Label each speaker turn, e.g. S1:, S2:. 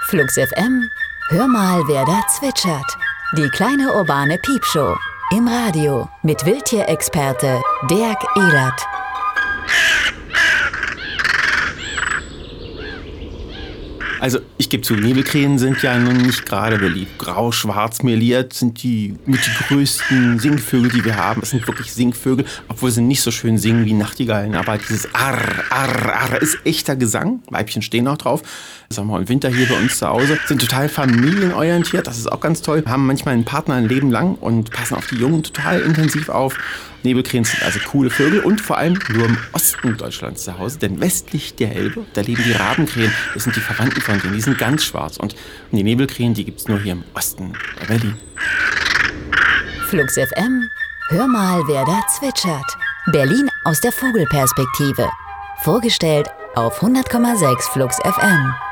S1: Flux FM, hör mal, wer da zwitschert. Die kleine urbane Piepshow im Radio mit Wildtierexperte Dirk Ehlert.
S2: Also ich gebe zu, Nebelkrähen sind ja nun nicht gerade beliebt. Grau-schwarz meliert sind die mit die größten Singvögel, die wir haben. Es sind wirklich Singvögel, obwohl sie nicht so schön singen wie Nachtigallen. Aber dieses Arr, Arr, Arr ist echter Gesang. Weibchen stehen auch drauf. Das haben wir im Winter hier bei uns zu Hause. Sind total familienorientiert, das ist auch ganz toll. Haben manchmal einen Partner ein Leben lang und passen auf die Jungen total intensiv auf. Nebelkrähen sind also coole Vögel und vor allem nur im Osten Deutschlands zu Hause. Denn westlich der Elbe, da leben die Rabenkrähen. Das sind die Verwandten von denen, die sind ganz schwarz. Und die Nebelkrähen, die gibt's nur hier im Osten bei Berlin.
S1: Flux FM, hör mal, wer da zwitschert. Berlin aus der Vogelperspektive. Vorgestellt auf 100,6 Flux FM.